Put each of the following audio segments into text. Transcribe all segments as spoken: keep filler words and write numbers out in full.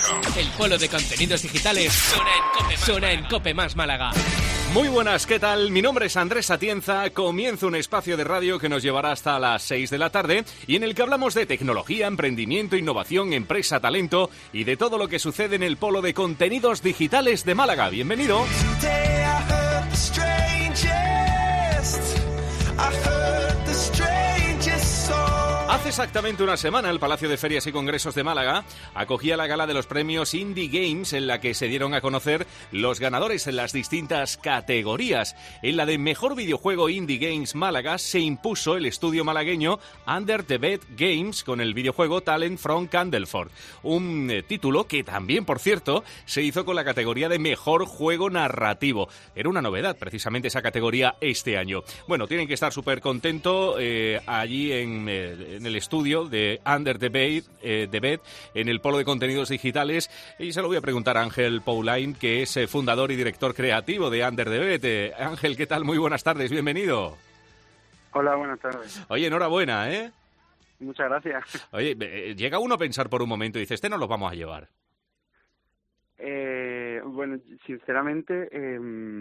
El polo de contenidos digitales suena en Cope, suena en Cope Más Málaga. Muy buenas, ¿qué tal? Mi nombre es Andrés Atienza, comienzo un espacio de radio que nos llevará hasta las seis de la tarde y en el que hablamos de tecnología, emprendimiento, innovación, empresa, talento y de todo lo que sucede en el polo de contenidos digitales de Málaga. Bienvenido. Hace exactamente una semana el Palacio de Ferias y Congresos de Málaga acogía la gala de los premios Indie Games en la que se dieron a conocer los ganadores en las distintas categorías. En la de Mejor Videojuego Indie Games Málaga se impuso el estudio malagueño Under the Bed Games con el videojuego Talent from Candleford, un eh, título que también, por cierto, se hizo con la categoría de Mejor Juego Narrativo. Era una novedad precisamente esa categoría este año. Bueno, tienen que estar súper contentos eh, allí en, eh, en el estudio de Under the Bed, eh, the Bed, en el polo de contenidos digitales, y se lo voy a preguntar a Ángel Paulain, que es eh, fundador y director creativo de Under the Bed. Eh, Ángel, ¿qué tal? Muy buenas tardes, bienvenido. Hola, buenas tardes. Oye, enhorabuena, ¿eh? Muchas gracias. Oye, eh, llega uno a pensar por un momento y dice, este no lo vamos a llevar. Eh, bueno, sinceramente, eh,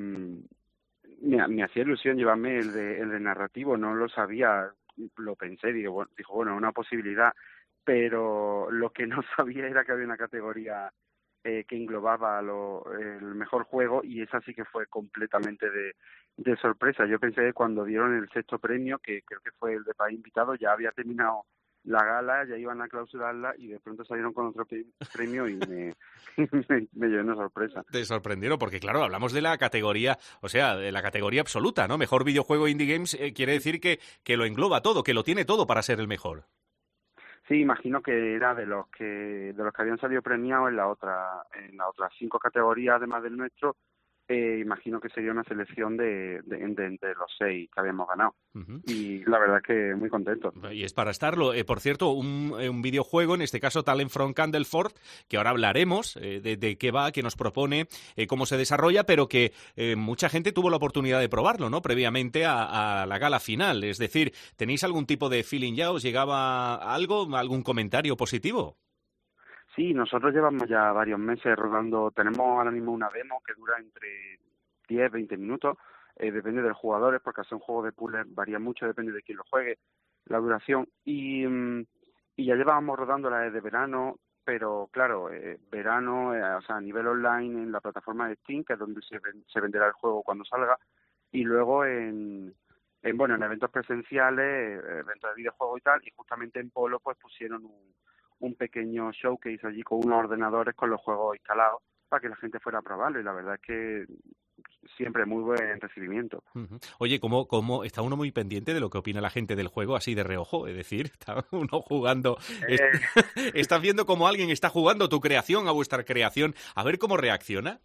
me, me hacía ilusión llevarme el de, el de narrativo, no lo sabía. Lo pensé, digo, bueno, dijo, bueno, una posibilidad, pero lo que no sabía era que había una categoría eh, que englobaba lo, el mejor juego, y esa sí que fue completamente de, de sorpresa. Yo pensé que cuando dieron el sexto premio, que creo que fue el de país invitado, ya había terminado la gala, ya iban a clausurarla y de pronto salieron con otro premio y me, me, me llevé una sorpresa. Te sorprendieron porque, claro, hablamos de la categoría, o sea, de la categoría absoluta, ¿no? Mejor videojuego Indie Games eh, quiere decir que, que lo engloba todo, que lo tiene todo para ser el mejor. Sí, imagino que era de los que de los que habían salido premiados en la otra en las otras cinco categorías, además del nuestro. Eh, imagino que sería una selección de, de, de, de los seis que habíamos ganado. Uh-huh. Y la verdad es que muy contento. Y es para estarlo. Eh, por cierto, un, un videojuego, en este caso Talent from Candleford, que ahora hablaremos eh, de, de qué va, qué nos propone, eh, cómo se desarrolla, pero que eh, mucha gente tuvo la oportunidad de probarlo, ¿no? Previamente a, a la gala final. Es decir, ¿tenéis algún tipo de feeling ya? ¿Os llegaba algo, algún comentario positivo? Sí, nosotros llevamos ya varios meses rodando. Tenemos ahora mismo una demo que dura entre diez, veinte minutos, eh, depende de los jugadores, porque hacer un juego de puzzles varía mucho, depende de quién lo juegue, la duración. Y, y ya llevábamos rodándola desde verano, pero claro, eh, verano, eh, o sea, a nivel online en la plataforma de Steam, que es donde se, ven, se venderá el juego cuando salga, y luego en, en bueno, en eventos presenciales, eventos de videojuegos y tal, y justamente en Polo pues pusieron un un pequeño show que hizo allí con unos ordenadores con los juegos instalados para que la gente fuera a probarlo, y la verdad es que siempre muy buen recibimiento. Uh-huh. Oye, ¿cómo, ¿cómo está uno muy pendiente de lo que opina la gente del juego así de reojo? Es decir, está uno jugando, eh... estás viendo cómo alguien está jugando tu creación, a vuestra creación, a ver cómo reacciona.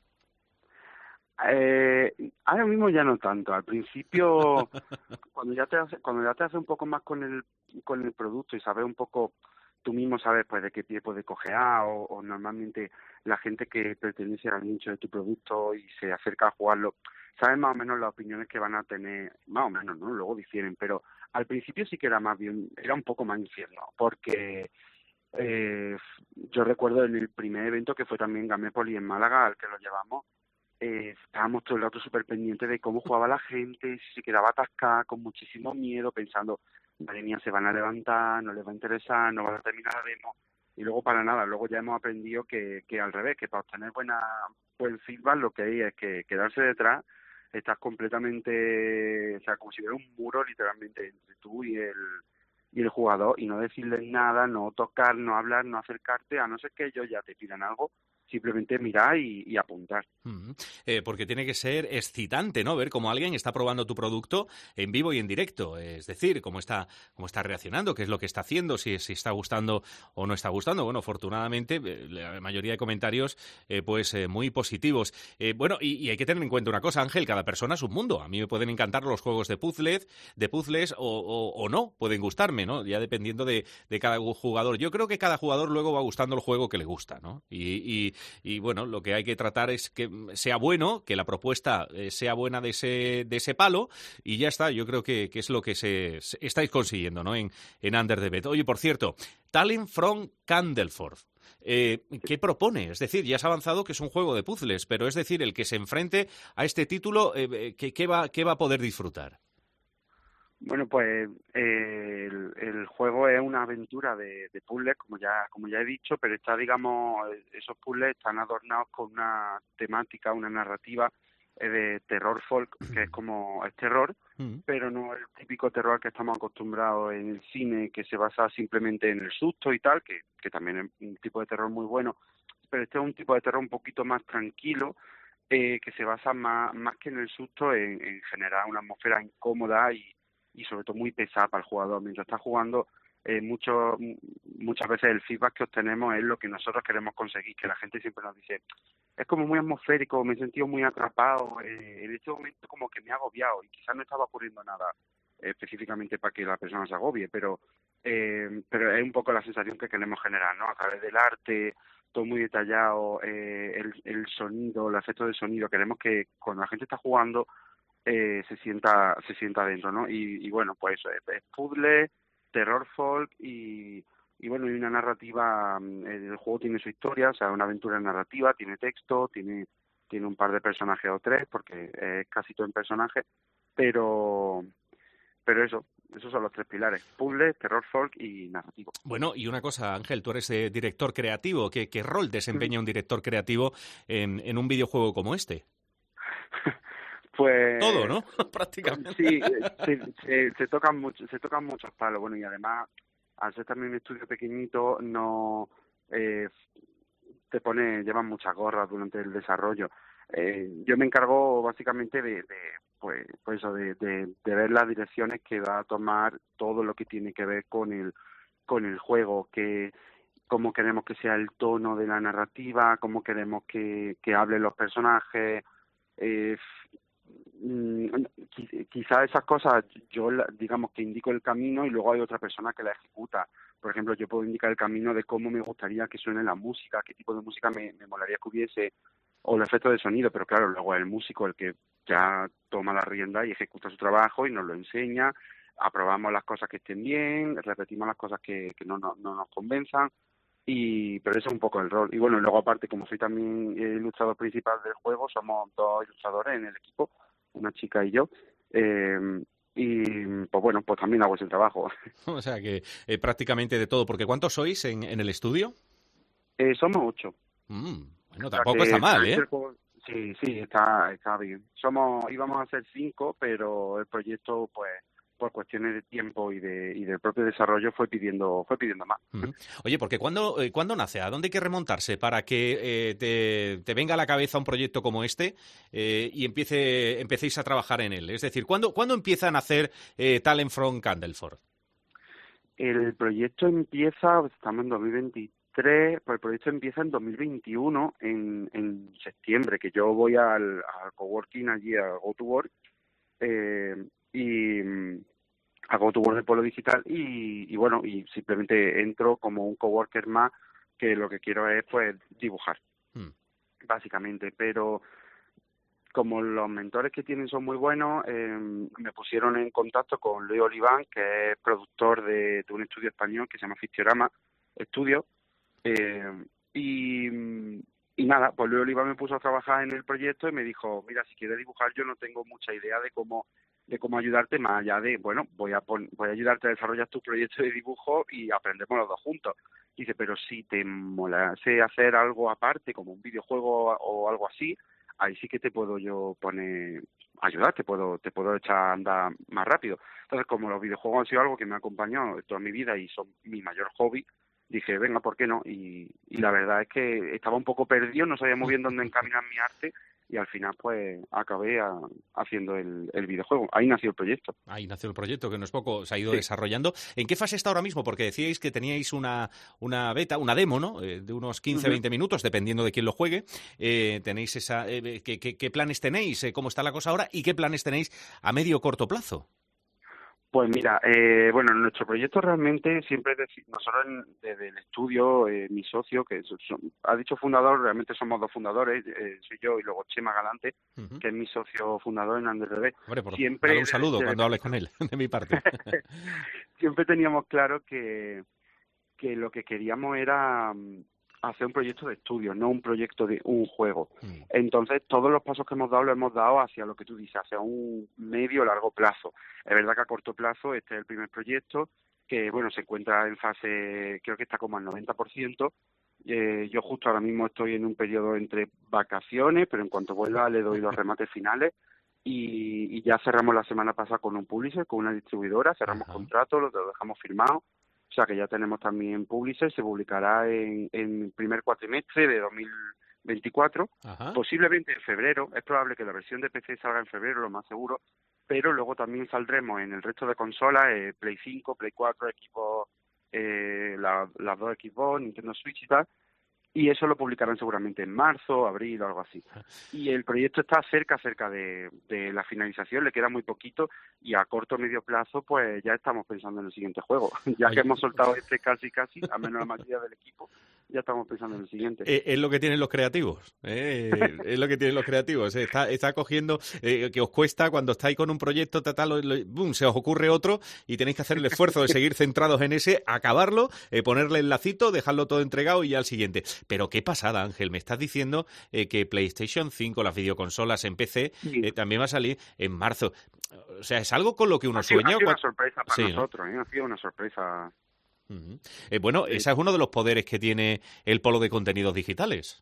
Eh, ahora mismo ya no tanto. Al principio, cuando ya te hace, cuando ya te hace un poco más con el con el producto y sabes un poco, tú mismo sabes pues de qué pie puede cojear, o, o normalmente la gente que pertenece al nicho de tu producto y se acerca a jugarlo, sabes más o menos las opiniones que van a tener, más o menos, ¿no? Luego difieren, pero al principio sí que era más bien, era un poco más infierno, porque eh, yo recuerdo en el primer evento que fue también Gamépoli en Málaga, al que lo llevamos, eh, estábamos todo el rato súper pendientes de cómo jugaba la gente, si se quedaba atascada, con muchísimo miedo, pensando, madre mía, se van a levantar, no les va a interesar, no van a terminar la demo, y luego para nada. Luego ya hemos aprendido que, que al revés, que para obtener buena buen feedback lo que hay es que quedarse detrás, estás completamente, o sea, como si hubiera un muro literalmente entre tú y el y el jugador, y no decirles nada, no tocar, no hablar, no acercarte, a no ser que ellos ya te pidan algo, simplemente mirar y, y apuntar. Uh-huh. Eh, porque tiene que ser excitante, ¿no? Ver cómo alguien está probando tu producto en vivo y en directo. Es decir, cómo está, cómo está reaccionando, qué es lo que está haciendo, si, si está gustando o no está gustando. Bueno, afortunadamente, la mayoría de comentarios, eh, pues, eh, muy positivos. Eh, bueno, y, y hay que tener en cuenta una cosa, Ángel, cada persona es un mundo. A mí me pueden encantar los juegos de puzzles, de puzzles o, o, o no, pueden gustarme, ¿no? Ya dependiendo de, de cada jugador. Yo creo que cada jugador luego va gustando el juego que le gusta, ¿no? Y, y, y bueno, lo que hay que tratar es que sea bueno, que la propuesta eh, sea buena de ese de ese palo, y ya está. Yo creo que, que es lo que se, se estáis consiguiendo, ¿no? En, en Under the Bed. Oye, por cierto, Talent from Candleford. Eh, ¿Qué propone? Es decir, ya has avanzado que es un juego de puzzles, pero es decir, el que se enfrente a este título, eh, ¿qué, qué, va, ¿qué va a poder disfrutar? Bueno, pues eh, el, el juego es una aventura de, de puzzles, como ya como ya he dicho, pero está, digamos, esos puzzles están adornados con una temática, una narrativa eh, de terror folk, que es como es terror, mm. pero no el típico terror que estamos acostumbrados en el cine, que se basa simplemente en el susto y tal, que, que también es un tipo de terror muy bueno, pero este es un tipo de terror un poquito más tranquilo, eh, que se basa más, más que en el susto, en, en generar una atmósfera incómoda y y sobre todo muy pesada para el jugador. Mientras está jugando, eh, mucho, muchas veces el feedback que obtenemos es lo que nosotros queremos conseguir, que la gente siempre nos dice, es como muy atmosférico, me he sentido muy atrapado, eh, en este momento como que me ha agobiado, y quizás no estaba ocurriendo nada eh, específicamente para que la persona se agobie, pero, eh, pero es un poco la sensación que queremos generar, ¿no? A través del arte, todo muy detallado, eh, el, el sonido, el efecto de sonido, queremos que cuando la gente está jugando, Eh, se sienta se sienta dentro, ¿no? Y, y bueno, pues es, es puzzle, terror folk y, y bueno, y una narrativa. El juego tiene su historia, o sea, una aventura narrativa, tiene texto, tiene tiene un par de personajes o tres, porque es casi todo en personaje, pero pero eso, esos son los tres pilares: puzzle, terror folk y narrativo. Bueno, y una cosa, Ángel, tú eres eh, director creativo. ¿Qué, qué rol desempeña un director creativo en, en un videojuego como este? Pues todo, ¿no? Prácticamente. Sí, se, se, se tocan mucho, se tocan muchos palos. Bueno, y además, al ser también un estudio pequeñito, no eh, te pone, llevan muchas gorras durante el desarrollo. Eh, yo me encargo básicamente de, de pues, pues eso, de, de, de ver las direcciones que va a tomar todo lo que tiene que ver con el, con el juego, que cómo queremos que sea el tono de la narrativa, cómo queremos que, que hablen los personajes. Eh, Quizá esas cosas yo, digamos, que indico el camino y luego hay otra persona que la ejecuta. Por ejemplo, yo puedo indicar el camino de cómo me gustaría que suene la música, qué tipo de música me, me molaría que hubiese, o el efecto de sonido, pero claro, luego es el músico el que ya toma la rienda y ejecuta su trabajo y nos lo enseña, aprobamos las cosas que estén bien, repetimos las cosas que, que no, no, no nos convenzan, y pero ese es un poco el rol. Y bueno, luego aparte, como soy también el ilustrador principal del juego, somos dos ilustradores en el equipo, una chica y yo, eh, y pues bueno, pues también hago ese trabajo. O sea que eh, prácticamente de todo, porque ¿cuántos sois en, en el estudio? Eh, somos ocho. Mm, bueno, tampoco está mal, ¿eh? Juego, sí, sí, está, está bien. Somos, íbamos a ser cinco, pero el proyecto, pues, por cuestiones de tiempo y de y del propio desarrollo fue pidiendo fue pidiendo más. Uh-huh. Oye, porque ¿cuándo, eh, ¿cuándo nace? ¿A dónde hay que remontarse para que eh, te, te venga a la cabeza un proyecto como este eh, y empiece empecéis a trabajar en él? Es decir, ¿cuándo, ¿cuándo empieza a nacer eh, Talent from Candleford? El proyecto empieza, estamos en dos mil veintitrés, pues el proyecto empieza en dos mil veintiuno, en, en septiembre, que yo voy al, al coworking allí, a GoToWork, eh, y a GoToWork del Polo Digital y, y bueno, y simplemente entro como un coworker más, que lo que quiero es pues dibujar, mm. básicamente, pero como los mentores que tienen son muy buenos, eh, me pusieron en contacto con Leo Oliván, que es productor de, de un estudio español que se llama Fictiorama Studio, eh, y, y nada, pues Leo Oliván me puso a trabajar en el proyecto y me dijo, mira, si quieres dibujar yo no tengo mucha idea de cómo de cómo ayudarte, más allá de, bueno, voy a pon, voy a ayudarte a desarrollar tu proyecto de dibujo y aprendemos los dos juntos. Dice, pero si te molase hacer algo aparte, como un videojuego o algo así, ahí sí que te puedo yo poner, ayudar, te puedo, te puedo echar a andar más rápido. Entonces, como los videojuegos han sido algo que me ha acompañado toda mi vida y son mi mayor hobby, dije, venga, ¿por qué no? Y, y la verdad es que estaba un poco perdido, no sabía muy bien dónde encaminar mi arte, y al final pues acabé a, haciendo el, el videojuego. Ahí nació el proyecto. Ahí nació el proyecto, que no es poco, se ha ido sí. desarrollando. ¿En qué fase está ahora mismo? Porque decíais que teníais una, una beta, una demo, ¿no? Eh, de unos quince a veinte uh-huh. minutos, dependiendo de quién lo juegue. Eh, tenéis esa, eh, ¿qué, qué, ¿Qué planes tenéis? Eh, ¿Cómo está la cosa ahora? ¿Y qué planes tenéis a medio o corto plazo? Pues mira, eh, bueno, nuestro proyecto realmente siempre, dec- nosotros en, desde el estudio, eh, mi socio, que son, son, ha dicho fundador, realmente somos dos fundadores, eh, soy yo y luego Chema Galante, uh-huh. que es mi socio fundador en AnderRB. Hombre, por siempre dale un saludo de, de, cuando hables con él, de mi parte. Siempre teníamos claro que, que lo que queríamos era hacer un proyecto de estudio, no un proyecto de un juego. Mm. Entonces, todos los pasos que hemos dado los hemos dado hacia lo que tú dices, hacia un medio o largo plazo. Es verdad que a corto plazo este es el primer proyecto que, bueno, se encuentra en fase, creo que está como al noventa por ciento. Eh, yo justo ahora mismo estoy en un periodo entre vacaciones, pero en cuanto vuelva le doy los remates finales. Y, y ya cerramos la semana pasada con un publisher, con una distribuidora, cerramos Ajá. contrato, lo, lo dejamos firmado. O sea que ya tenemos también publisher, se publicará en, en el primer cuatrimestre de dos mil veinticuatro, Ajá. posiblemente en febrero. Es probable que la versión de P C salga en febrero, lo más seguro, pero luego también saldremos en el resto de consolas, eh, Play cinco, Play cuatro, Xbox, eh, la, las dos Xbox, Nintendo Switch y tal, y eso lo publicarán seguramente en marzo, abril o algo así. Y el proyecto está cerca, cerca de, de la finalización, le queda muy poquito, y a corto o medio plazo pues ya estamos pensando en el siguiente juego. Ya Oye. que hemos soltado este casi casi, a menos la mayoría del equipo, ya estamos pensando en el siguiente. Eh, es lo que tienen los creativos, ¿eh? Es lo que tienen los creativos. ¿eh? Está, está cogiendo, eh, que os cuesta cuando estáis con un proyecto, tal, lo- lo- boom, se os ocurre otro y tenéis que hacer el esfuerzo de seguir centrados en ese, acabarlo, eh, ponerle el lacito, dejarlo todo entregado y ya al siguiente. Pero qué pasada, Ángel, me estás diciendo eh, que PlayStation cinco, las videoconsolas en P C, Sí. eh, también va a salir en marzo. O sea, es algo con lo que uno Ha sido, sueña. ha sido una cua- sorpresa para Sí, ¿no? nosotros, ¿eh? Ha sido una sorpresa. Ujú. Eh, bueno, Sí. ese es uno de los poderes que tiene el polo de contenidos digitales.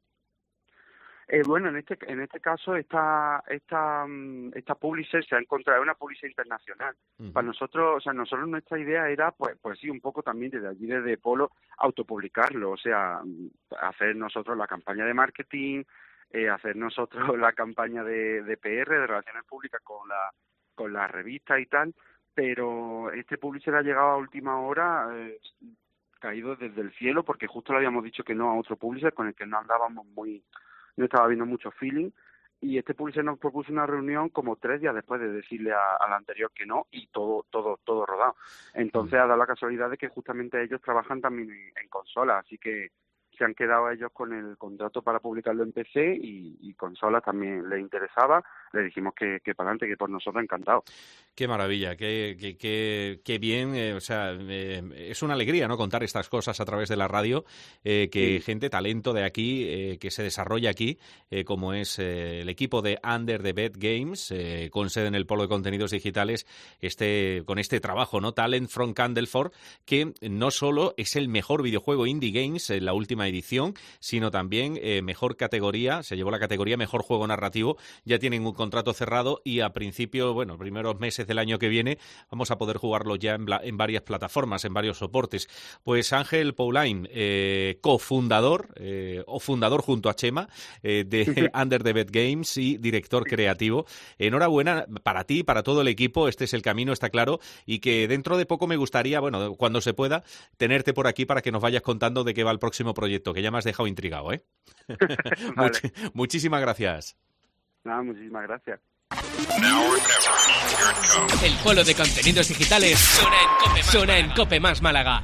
Eh, bueno, en este en este caso esta esta mm, esta publisher se ha encontrado, es una publisher internacional. Ujú. Para nosotros, o sea, nosotros nuestra idea era, pues, pues sí, un poco también desde allí, desde Polo, autopublicarlo, o sea, mm, hacer nosotros la campaña de marketing, eh, hacer nosotros la campaña de, de P R, de relaciones públicas con la con la revista y tal, pero este publisher ha llegado a última hora, eh, caído desde el cielo, porque justo le habíamos dicho que no a otro publisher con el que no andábamos muy, no estaba viendo mucho feeling, y este publisher nos propuso una reunión como tres días después de decirle a- al anterior que no, y todo todo todo rodado. Entonces ha dado la casualidad de que justamente ellos trabajan también en, en consolas, así que se han quedado ellos con el contrato para publicarlo en P C, y, y consolas también les interesaba. Le dijimos que, que para adelante, que por nosotros encantado. Qué maravilla, qué, qué, qué, qué bien, eh, o sea, eh, es una alegría, ¿no?, contar estas cosas a través de la radio, eh, que Sí. gente, talento de aquí, eh, que se desarrolla aquí, eh, como es eh, el equipo de Under the Bed Games, eh, con sede en el Polo de Contenidos Digitales, este, con este trabajo, ¿no?, Talent from Candleford, que no solo es el mejor videojuego Indie Games en la última edición, sino también eh, mejor categoría, se llevó la categoría mejor juego narrativo, ya tienen un contrato cerrado y a principio, bueno, primeros meses del año que viene vamos a poder jugarlo ya en, bla- en varias plataformas, en varios soportes. Pues Ángel Paulain, eh, cofundador eh, o fundador junto a Chema eh, de Under the Bed Games y director creativo. Enhorabuena para ti, para todo el equipo, este es el camino, está claro, y que dentro de poco me gustaría, bueno, cuando se pueda, tenerte por aquí para que nos vayas contando de qué va el próximo proyecto, que ya me has dejado intrigado, ¿eh? Vale. Much- muchísimas gracias. Nada, muchísimas gracias. El polo de contenidos digitales suena en Cope Más, suena en Cope Más Málaga.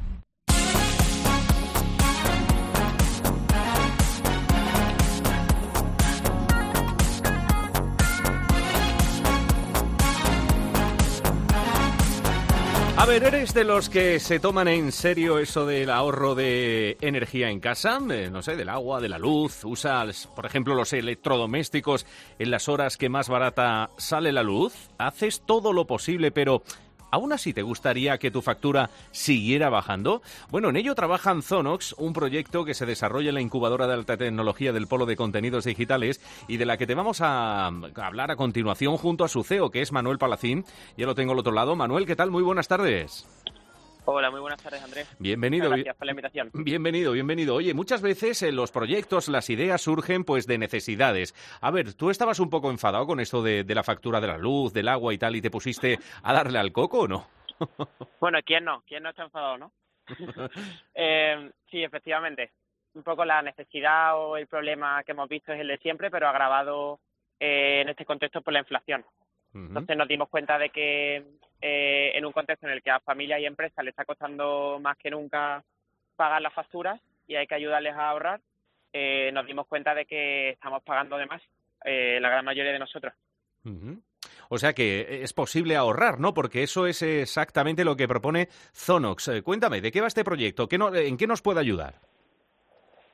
A ver, ¿eres de los que se toman en serio eso del ahorro de energía en casa? Eh, no sé, del agua, de la luz. ¿Usas, por ejemplo, los electrodomésticos en las horas que más barata sale la luz? ¿Haces todo lo posible, pero aún así te gustaría que tu factura siguiera bajando? Bueno, en ello trabajan Zonox, un proyecto que se desarrolla en la incubadora de alta tecnología del Polo de Contenidos Digitales y de la que te vamos a hablar a continuación junto a su C E O, que es Manuel Palacín. Ya lo tengo al otro lado. Manuel, ¿qué tal? Muy buenas tardes. Hola, muy buenas tardes, Andrés. Bienvenido. Muchas gracias por la invitación. Bienvenido, bienvenido. Oye, muchas veces en los proyectos las ideas surgen pues de necesidades. A ver, ¿tú estabas un poco enfadado con esto de, de la factura de la luz, del agua y tal, y te pusiste a darle al coco o no? Bueno, ¿quién no? ¿Quién no está enfadado, no? eh, sí, efectivamente. Un poco la necesidad o el problema que hemos visto es el de siempre, pero agravado eh, en este contexto por la inflación. Ujú. Entonces nos dimos cuenta de que eh, en un contexto en el que a familias y empresas les está costando más que nunca pagar las facturas y hay que ayudarles a ahorrar, eh, nos dimos cuenta de que estamos pagando de más, eh, la gran mayoría de nosotros. Ujú. O sea que es posible ahorrar, ¿no? Porque eso es exactamente lo que propone Zonox. Eh, cuéntame, ¿de qué va este proyecto? ¿Qué no- ¿En qué nos puede ayudar?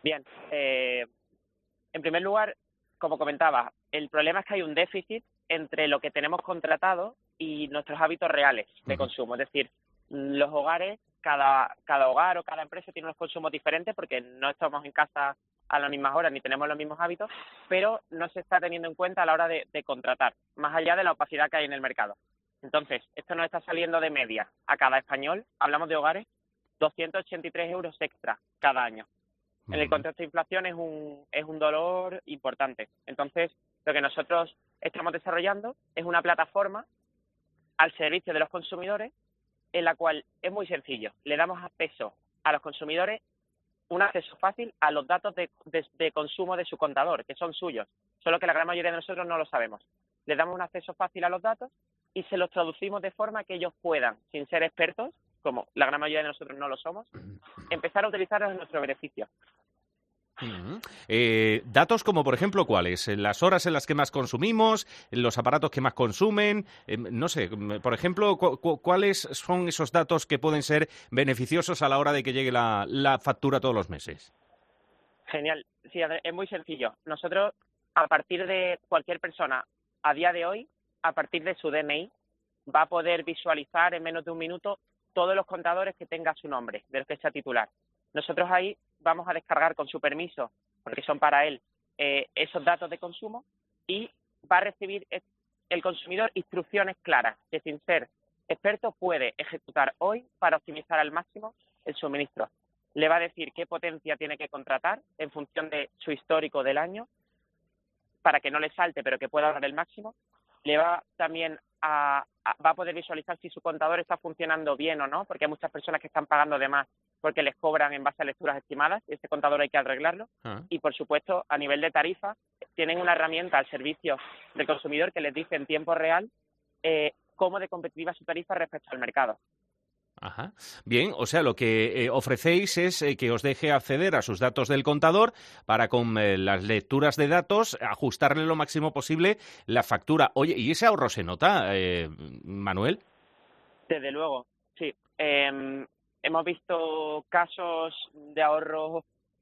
Bien, eh, en primer lugar, como comentaba, el problema es que hay un déficit entre lo que tenemos contratado y nuestros hábitos reales de uh-huh. consumo. Es decir, los hogares, cada, cada hogar o cada empresa tiene unos consumos diferentes porque no estamos en casa a las mismas horas ni tenemos los mismos hábitos, pero no se está teniendo en cuenta a la hora de, de contratar, más allá de la opacidad que hay en el mercado. Entonces, esto nos está saliendo de media a cada español, hablamos de hogares, doscientos ochenta y tres euros extra cada año. Uh-huh. En el contexto de inflación es un, es un dolor importante. Entonces, lo que nosotros estamos desarrollando es una plataforma al servicio de los consumidores en la cual es muy sencillo. Le damos acceso a los consumidores, un acceso fácil a los datos de, de, de consumo de su contador, que son suyos, solo que la gran mayoría de nosotros no lo sabemos. Les damos un acceso fácil a los datos y se los traducimos de forma que ellos puedan, sin ser expertos, como la gran mayoría de nosotros no lo somos, empezar a utilizarlos en nuestro beneficio. Uh-huh. Eh, datos como, por ejemplo, ¿cuáles? Las horas en las que más consumimos, los aparatos que más consumen, eh, no sé, por ejemplo, cu- cu- ¿cuáles son esos datos que pueden ser beneficiosos a la hora de que llegue la, la factura todos los meses? Genial, sí, es muy sencillo. Nosotros, a partir de cualquier persona, a día de hoy, a partir de su D N I, va a poder visualizar en menos de un minuto todos los contadores que tenga su nombre, de los que sea titular. Nosotros ahí vamos a descargar con su permiso, porque son para él, eh, esos datos de consumo y va a recibir el consumidor instrucciones claras que sin ser experto puede ejecutar hoy para optimizar al máximo el suministro. Le va a decir qué potencia tiene que contratar en función de su histórico del año para que no le salte pero que pueda ahorrar el máximo. Le va también a, a, va a poder visualizar si su contador está funcionando bien o no, porque hay muchas personas que están pagando de más porque les cobran en base a lecturas estimadas, y ese contador hay que arreglarlo. Ah. Y, por supuesto, a nivel de tarifa, tienen una herramienta al servicio del consumidor que les dice en tiempo real eh, cómo de competitiva es su tarifa respecto al mercado. Ajá. Bien, o sea, lo que eh, ofrecéis es eh, que os deje acceder a sus datos del contador para con eh, las lecturas de datos ajustarle lo máximo posible la factura. Oye, ¿y ese ahorro se nota, eh, Manuel? Desde luego, sí. Eh, hemos visto casos de ahorro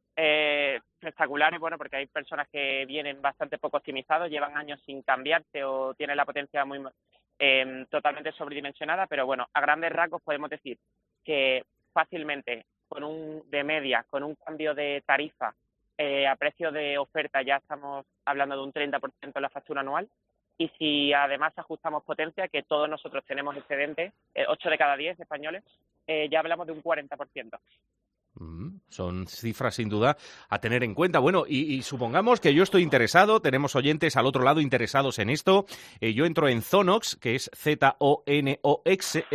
eh, espectaculares, bueno, porque hay personas que vienen bastante poco optimizados, llevan años sin cambiarse o tienen la potencia muy eh, totalmente sobredimensionada, pero bueno, a grandes rasgos podemos decir que fácilmente, con un de media, con un cambio de tarifa eh, a precio de oferta ya estamos hablando de un treinta por ciento en la factura anual. Y si además ajustamos potencia, que todos nosotros tenemos excedente, eh, ocho de cada diez españoles, eh, ya hablamos de un cuarenta por ciento. Mm, son cifras sin duda a tener en cuenta. Bueno, y, y supongamos que yo estoy interesado, tenemos oyentes al otro lado interesados en esto. Eh, yo entro en Zonox, que es Z O N O X.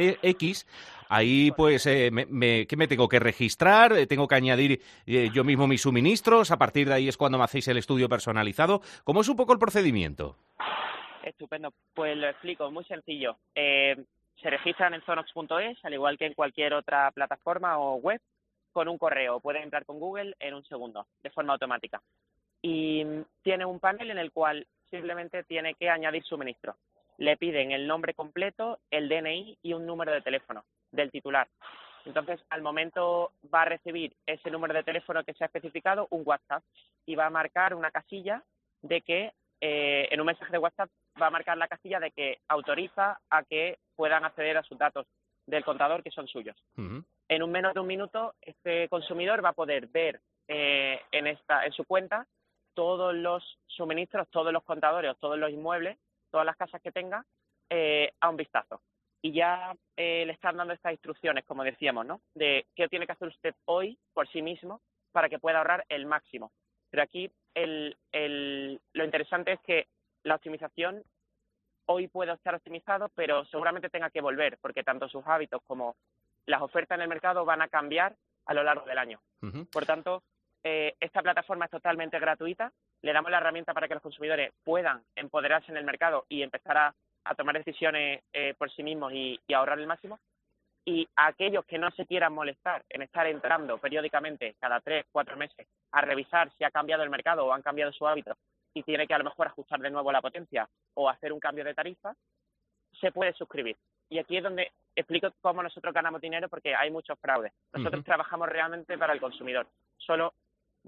Ahí, pues, eh, me, me, ¿qué me tengo que registrar? ¿Tengo que añadir eh, yo mismo mis suministros? A partir de ahí es cuando me hacéis el estudio personalizado. ¿Cómo es un poco el procedimiento? Estupendo, pues lo explico, muy sencillo. Eh, se registran en zonox punto es, al igual que en cualquier otra plataforma o web, con un correo. Pueden entrar con Google en un segundo, de forma automática. Y tiene un panel en el cual simplemente tiene que añadir suministro. Le piden el nombre completo, el D N I y un número de teléfono del titular. Entonces, al momento va a recibir ese número de teléfono que se ha especificado, un WhatsApp, y va a marcar una casilla de que Eh, en un mensaje de WhatsApp va a marcar la casilla de que autoriza a que puedan acceder a sus datos del contador que son suyos. Uh-huh. En un menos de un minuto, este consumidor va a poder ver eh, en esta en su cuenta todos los suministros, todos los contadores, todos los inmuebles, todas las casas que tenga eh, a un vistazo. Y ya eh, le están dando estas instrucciones, como decíamos, ¿no? De qué tiene que hacer usted hoy por sí mismo para que pueda ahorrar el máximo. Pero aquí el, el, lo interesante es que la optimización hoy puede estar optimizado, pero seguramente tenga que volver, porque tanto sus hábitos como las ofertas en el mercado van a cambiar a lo largo del año. Uh-huh. Por tanto, eh, esta plataforma es totalmente gratuita. Le damos la herramienta para que los consumidores puedan empoderarse en el mercado y empezar a, a tomar decisiones eh, por sí mismos y, y ahorrar el máximo. Y a aquellos que no se quieran molestar en estar entrando periódicamente, cada tres, cuatro meses, a revisar si ha cambiado el mercado o han cambiado su hábito y tiene que a lo mejor ajustar de nuevo la potencia o hacer un cambio de tarifa, se puede suscribir. Y aquí es donde explico cómo nosotros ganamos dinero, porque hay muchos fraudes. Nosotros uh-huh. trabajamos realmente para el consumidor. Solo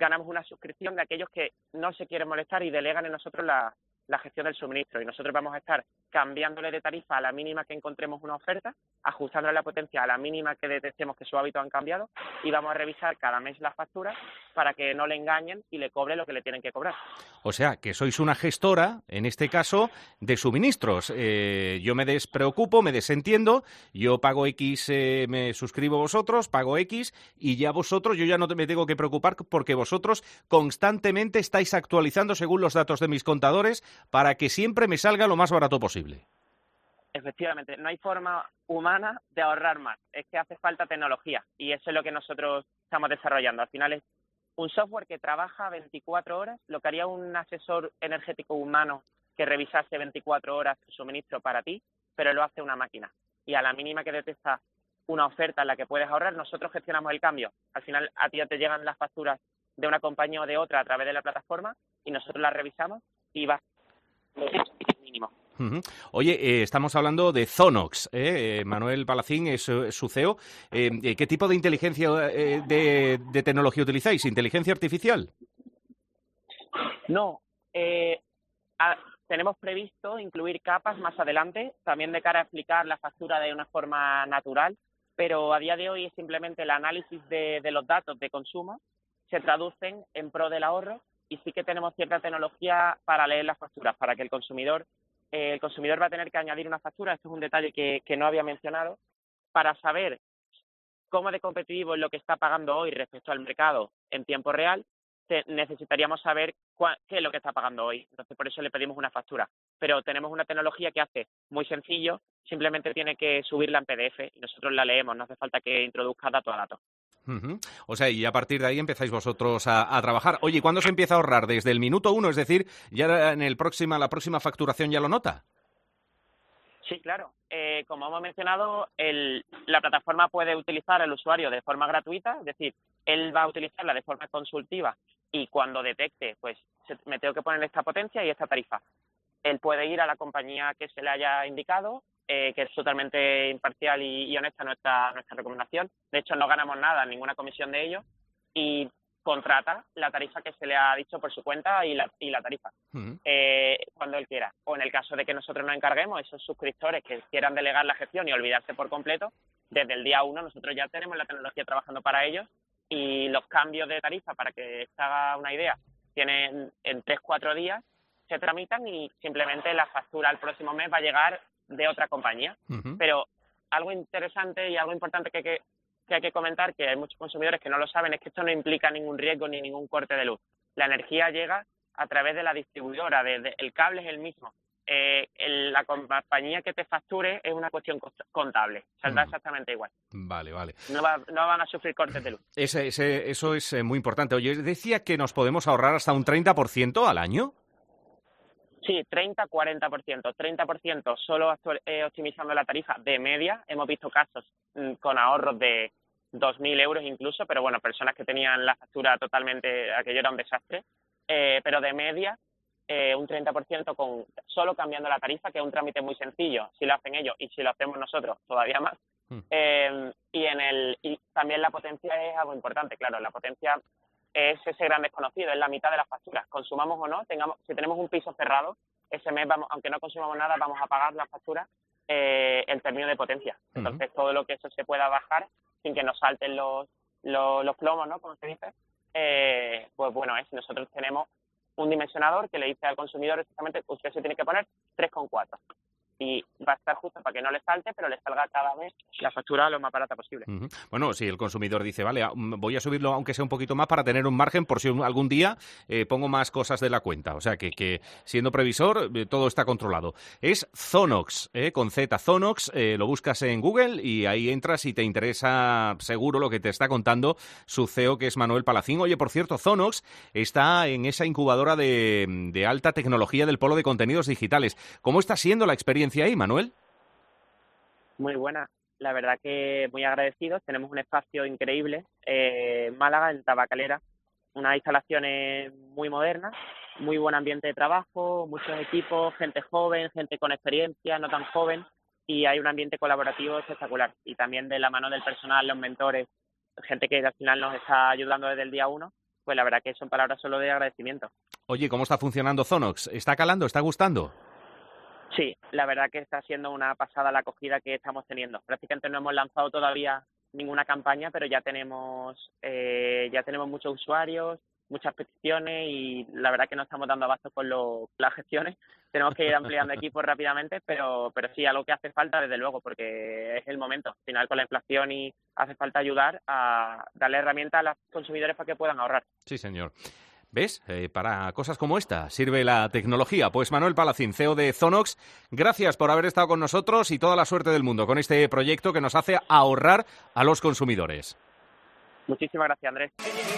ganamos una suscripción de aquellos que no se quieren molestar y delegan en nosotros la, la gestión del suministro. Y nosotros vamos a estar cambiándole de tarifa a la mínima que encontremos una oferta, ajustándole la potencia a la mínima que detectemos que sus hábitos han cambiado, y vamos a revisar cada mes las facturas para que no le engañen y le cobre lo que le tienen que cobrar. O sea, que sois una gestora, en este caso, de suministros. Eh, yo me despreocupo, me desentiendo, yo pago X, eh, me suscribo a vosotros, pago X, y ya vosotros, yo ya no me tengo que preocupar porque vosotros constantemente estáis actualizando según los datos de mis contadores para que siempre me salga lo más barato posible. Efectivamente, no hay forma humana de ahorrar más, es que hace falta tecnología y eso es lo que nosotros estamos desarrollando. Al final es un software que trabaja veinticuatro horas, lo que haría un asesor energético humano que revisase veinticuatro horas el suministro para ti, pero lo hace una máquina. Y a la mínima que detecta una oferta en la que puedes ahorrar, nosotros gestionamos el cambio. Al final a ti ya te llegan las facturas de una compañía o de otra a través de la plataforma y nosotros las revisamos y va mínimo. Uh-huh. Oye, eh, estamos hablando de Zonox, ¿eh? Manuel Palacín es, es su C E O. Eh, ¿Qué tipo de inteligencia, eh, de, de tecnología utilizáis? ¿Inteligencia artificial? No, eh, a, tenemos previsto incluir capas más adelante, también de cara a explicar la factura de una forma natural, pero a día de hoy es simplemente el análisis de, de los datos de consumo, se traducen en pro del ahorro y sí que tenemos cierta tecnología para leer las facturas, para que el consumidor eh, el consumidor va a tener que añadir una factura, esto es un detalle que, que no había mencionado, para saber cómo de competitivo es lo que está pagando hoy respecto al mercado en tiempo real, te, necesitaríamos saber cuál, qué es lo que está pagando hoy. Entonces, por eso le pedimos una factura. Pero tenemos una tecnología que hace muy sencillo, simplemente tiene que subirla en P D F y nosotros la leemos, no hace falta que introduzca dato a dato. Uh-huh. O sea, y a partir de ahí empezáis vosotros a, a trabajar. Oye, ¿cuándo se empieza a ahorrar? ¿Desde el minuto uno? Es decir, ya en el próxima, la próxima facturación ya lo nota. Sí, claro. Eh, como hemos mencionado, el, la plataforma puede utilizar al usuario de forma gratuita, es decir, él va a utilizarla de forma consultiva y cuando detecte, pues se, me tengo que poner esta potencia y esta tarifa. Él puede ir a la compañía que se le haya indicado, eh, que es totalmente imparcial y, y honesta nuestra, nuestra recomendación. De hecho, no ganamos nada, ninguna comisión de ello, y contrata la tarifa que se le ha dicho por su cuenta y la, y la tarifa, uh-huh. eh, cuando él quiera. O en el caso de que nosotros nos encarguemos, esos suscriptores que quieran delegar la gestión y olvidarse por completo, desde el día uno nosotros ya tenemos la tecnología trabajando para ellos y los cambios de tarifa, para que se haga una idea, tienen en tres cuatro días, se tramitan y simplemente la factura al próximo mes va a llegar de otra compañía. Uh-huh. Pero algo interesante y algo importante que, que, que hay que comentar, que hay muchos consumidores que no lo saben, es que esto no implica ningún riesgo ni ningún corte de luz. La energía llega a través de la distribuidora, de, de, el cable es el mismo. Eh, el, la compañía que te facture es una cuestión contable, saldrá uh-huh. exactamente igual. Vale, vale. No, va, no van a sufrir cortes de luz. Ese, ese, eso es muy importante. Oye, decía que nos podemos ahorrar hasta un treinta por ciento al año. Sí, treinta a cuarenta por ciento. treinta por ciento solo eh, optimizando la tarifa de media. Hemos visto casos mm, con ahorros de dos mil euros incluso, pero bueno, personas que tenían la factura totalmente, aquello era un desastre. Eh, pero de media, eh, un treinta por ciento con solo cambiando la tarifa, que es un trámite muy sencillo, si lo hacen ellos y si lo hacemos nosotros, todavía más. Mm. Eh, y, en el, y también la potencia es algo importante, claro, la potencia es ese gran desconocido, es la mitad de las facturas. Consumamos o no, tengamos, si tenemos un piso cerrado, ese mes, vamos, aunque no consumamos nada, vamos a pagar la factura eh, el término de potencia. Entonces, uh-huh. todo lo que eso se pueda bajar sin que nos salten los, los, los plomos, ¿no? Como se dice, eh, pues bueno, es nosotros tenemos un dimensionador que le dice al consumidor exactamente, usted se tiene que poner tres coma cuatro. Y va a estar justo para que no le salte, pero le salga cada vez la factura lo más barata posible. Uh-huh. Bueno, si el consumidor dice, vale, voy a subirlo aunque sea un poquito más para tener un margen por si algún día eh, pongo más cosas de la cuenta. O sea, que, que siendo previsor, eh, todo está controlado. Es Zonox, eh, con Z, Zonox, eh, lo buscas en Google y ahí entras y te interesa seguro lo que te está contando su C E O, que es Manuel Palacín. Oye, por cierto, Zonox está en esa incubadora de, de alta tecnología del Polo de Contenidos Digitales. ¿Cómo está siendo la experiencia ahí, Manuel? Muy buena, la verdad que muy agradecidos. Tenemos un espacio increíble eh, en Málaga, en Tabacalera, unas instalaciones muy modernas, muy buen ambiente de trabajo, muchos equipos, gente joven, gente con experiencia, no tan joven, y hay un ambiente colaborativo espectacular. Y también de la mano del personal, los mentores, gente que al final nos está ayudando desde el día uno, pues la verdad que son palabras solo de agradecimiento. Oye, ¿cómo está funcionando Zonox? ¿Está calando? ¿Está gustando? Sí, la verdad que está siendo una pasada la acogida que estamos teniendo. Prácticamente no hemos lanzado todavía ninguna campaña, pero ya tenemos eh, ya tenemos muchos usuarios, muchas peticiones y la verdad que no estamos dando abasto con lo, las gestiones. Tenemos que ir ampliando equipos rápidamente, pero pero sí, algo que hace falta desde luego, porque es el momento. Al final, con la inflación y hace falta ayudar a darle herramientas a los consumidores para que puedan ahorrar. Sí, señor. ¿Ves? Eh, para cosas como esta sirve la tecnología. Pues Manuel Palacín, C E O de Zonox, gracias por haber estado con nosotros y toda la suerte del mundo con este proyecto que nos hace ahorrar a los consumidores. Muchísimas gracias, Andrés.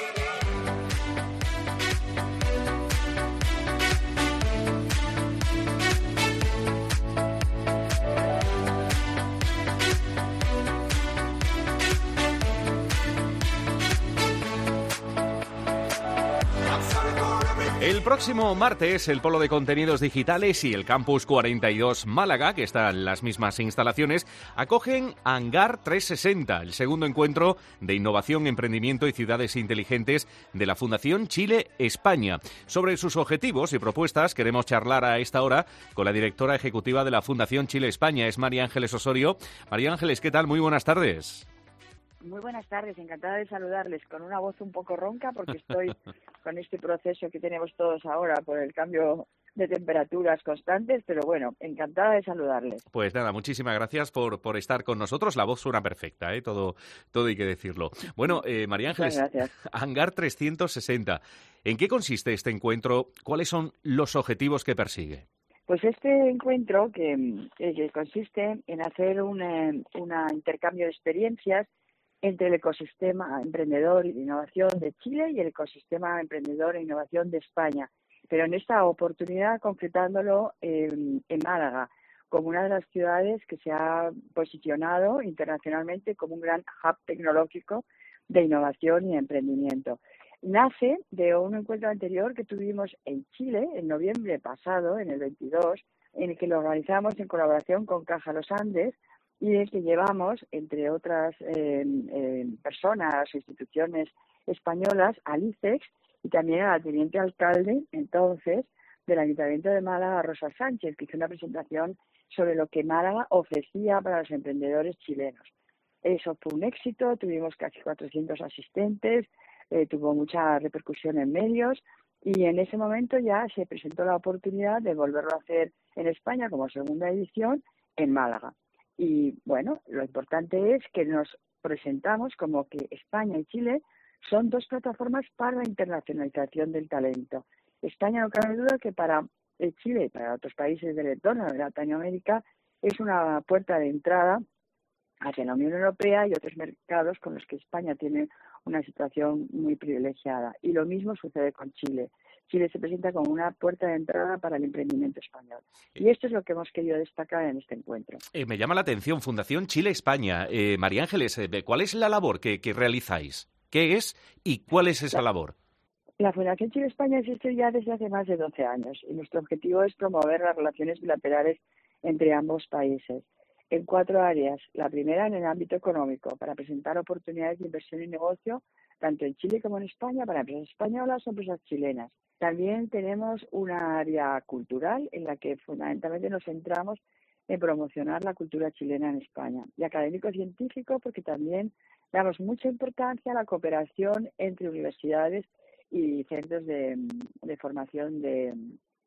El próximo martes, el Polo de Contenidos Digitales y el Campus cuarenta y dos Málaga, que están en las mismas instalaciones, acogen Hangar trescientos sesenta, el segundo encuentro de innovación, emprendimiento y ciudades inteligentes de la Fundación Chile-España. Sobre sus objetivos y propuestas queremos charlar a esta hora con la directora ejecutiva de la Fundación Chile-España, es María Ángeles Osorio. María Ángeles, ¿qué tal? Muy buenas tardes. Muy buenas tardes, encantada de saludarles con una voz un poco ronca porque estoy con este proceso que tenemos todos ahora por el cambio de temperaturas constantes, pero bueno, encantada de saludarles. Pues nada, muchísimas gracias por, por estar con nosotros. La voz suena perfecta, ¿eh? Todo, todo hay que decirlo. Bueno, eh, María Ángeles, Hangar trescientos sesenta, ¿en qué consiste este encuentro? ¿Cuáles son los objetivos que persigue? Pues este encuentro que, que consiste en hacer un una intercambio de experiencias entre el ecosistema emprendedor y de innovación de Chile y el ecosistema emprendedor e innovación de España. Pero en esta oportunidad concretándolo en, en Málaga, como una de las ciudades que se ha posicionado internacionalmente como un gran hub tecnológico de innovación y emprendimiento. Nace de un encuentro anterior que tuvimos en Chile en noviembre pasado, en el veintidós, en el que lo organizamos en colaboración con Caja Los Andes, y el que llevamos, entre otras eh, eh, personas o instituciones españolas, al I C E X y también a la teniente alcalde, entonces, del Ayuntamiento de Málaga, Rosa Sánchez, que hizo una presentación sobre lo que Málaga ofrecía para los emprendedores chilenos. Eso fue un éxito, tuvimos casi cuatrocientos asistentes, eh, tuvo mucha repercusión en medios y en ese momento ya se presentó la oportunidad de volverlo a hacer en España como segunda edición en Málaga. Y bueno, lo importante es que nos presentamos como que España y Chile son dos plataformas para la internacionalización del talento. España, no cabe duda que para Chile y para otros países del entorno de Latinoamérica es una puerta de entrada hacia la Unión Europea y otros mercados con los que España tiene una situación muy privilegiada. Y lo mismo sucede con Chile. Chile se presenta como una puerta de entrada para el emprendimiento español. Y esto es lo que hemos querido destacar en este encuentro. Eh, me llama la atención, Fundación Chile-España. Eh, María Ángeles, eh, ¿cuál es la labor que, que realizáis? ¿Qué es y cuál es esa la, labor? La Fundación Chile-España existe ya desde hace más de doce años y nuestro objetivo es promover las relaciones bilaterales entre ambos países en cuatro áreas. La primera, en el ámbito económico, para presentar oportunidades de inversión y negocio tanto en Chile como en España para empresas españolas o empresas chilenas. También tenemos una área cultural en la que fundamentalmente nos centramos en promocionar la cultura chilena en España. Y académico-científico, porque también damos mucha importancia a la cooperación entre universidades y centros de, de formación de,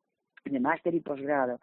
de máster y posgrado.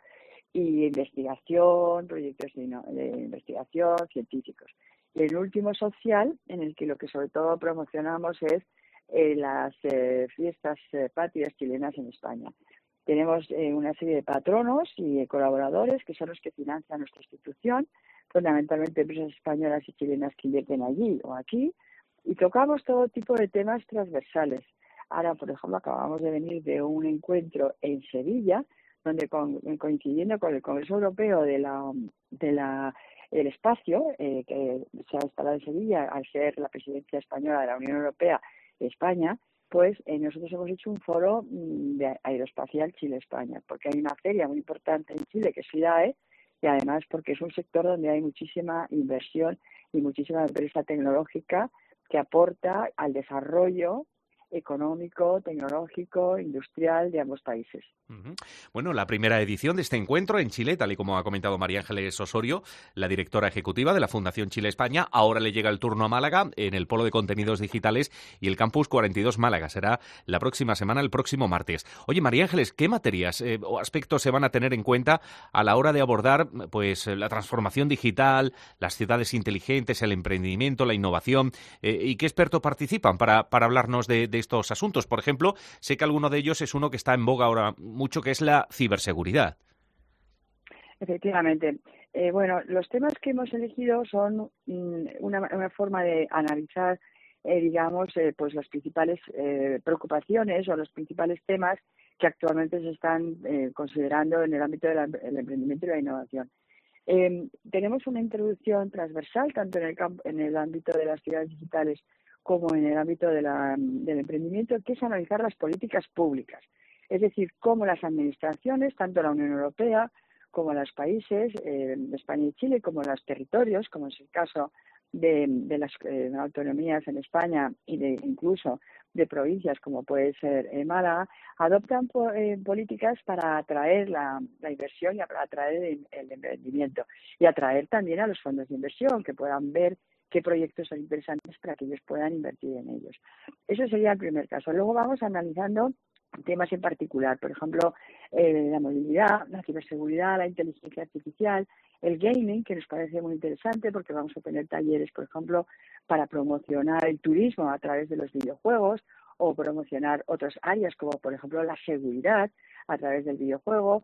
Y investigación, proyectos de, de investigación, científicos. Y el último, social, en el que lo que sobre todo promocionamos es eh, las eh, fiestas eh, patrias chilenas en España. Tenemos eh, una serie de patronos y eh, colaboradores que son los que financian nuestra institución, fundamentalmente empresas españolas y chilenas que invierten allí o aquí, y tocamos todo tipo de temas transversales. Ahora, por ejemplo, acabamos de venir de un encuentro en Sevilla, donde con, coincidiendo con el Congreso Europeo de la, de la el espacio eh, que se ha instalado en Sevilla al ser la presidencia española de la Unión Europea, España, pues eh, nosotros hemos hecho un foro mm, de aeroespacial Chile-España, porque hay una feria muy importante en Chile que es FIDAE, y además porque es un sector donde hay muchísima inversión y muchísima empresa tecnológica que aporta al desarrollo económico, tecnológico, industrial de ambos países. Uh-huh. Bueno, la primera edición de este encuentro en Chile, tal y como ha comentado María Ángeles Osorio, la directora ejecutiva de la Fundación Chile España, ahora le llega el turno a Málaga en el Polo de Contenidos Digitales y el Campus cuarenta y dos Málaga. Será la próxima semana, el próximo martes. Oye, María Ángeles, ¿qué materias eh, o aspectos se van a tener en cuenta a la hora de abordar pues la transformación digital, las ciudades inteligentes, el emprendimiento, la innovación? Eh, ¿Y qué expertos participan para, para hablarnos de, de estos asuntos? Por ejemplo, sé que alguno de ellos es uno que está en boga ahora mucho, que es la ciberseguridad. Efectivamente. Eh, bueno, los temas que hemos elegido son mm, una, una forma de analizar, eh, digamos, eh, pues las principales eh, preocupaciones o los principales temas que actualmente se están eh, considerando en el ámbito del emprendimiento y la innovación. Eh, tenemos una introducción transversal tanto en el, campo, en el ámbito de las ciudades digitales como en el ámbito de la, del emprendimiento, que es analizar las políticas públicas. Es decir, cómo las administraciones, tanto la Unión Europea como los países, eh, de España y Chile, como los territorios, como es el caso de, de las eh, autonomías en España y de incluso de provincias como puede ser eh, Málaga, adoptan po, eh, políticas para atraer la, la inversión y para atraer el, el emprendimiento y atraer también a los fondos de inversión que puedan ver qué proyectos son interesantes para que ellos puedan invertir en ellos. Eso sería el primer caso. Luego vamos analizando temas en particular, por ejemplo, eh, la movilidad, la ciberseguridad, la inteligencia artificial, el gaming, que nos parece muy interesante porque vamos a tener talleres, por ejemplo, para promocionar el turismo a través de los videojuegos o promocionar otras áreas como, por ejemplo, la seguridad a través del videojuego,